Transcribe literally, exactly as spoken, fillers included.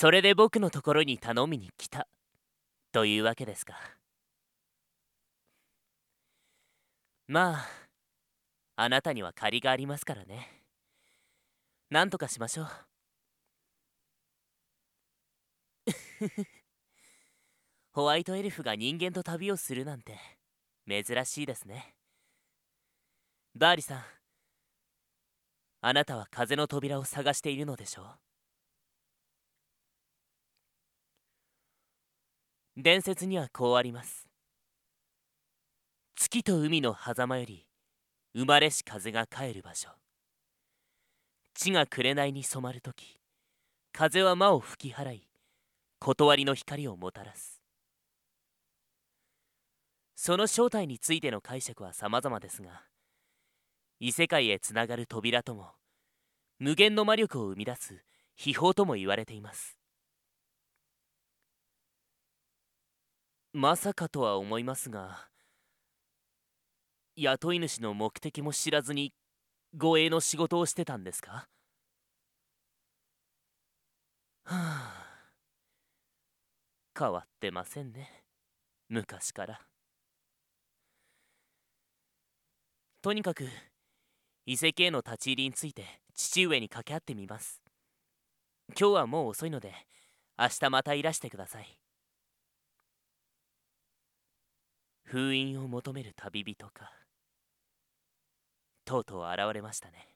それで僕のところに頼みに来たというわけですか。まああなたには借りがありますからね。なんとかしましょう。ホワイトエルフが人間と旅をするなんて珍しいですね。バーリさん、あなたは風の扉を探しているのでしょう。伝説にはこうあります。月と海の狭間より生まれし風が帰る場所。地が紅に染まるとき、風は魔を吹き払い、断りの光をもたらす。その正体についての解釈は様々ですが、異世界へつながる扉とも、無限の魔力を生み出す秘宝とも言われています。まさかとは思いますが、雇い主の目的も知らずに護衛の仕事をしてたんですか？はあ、変わってませんね、昔から。とにかく遺跡への立ち入りについて父上に掛け合ってみます。今日はもう遅いので明日またいらしてください。封印を求める旅人か、とうとう現れましたね。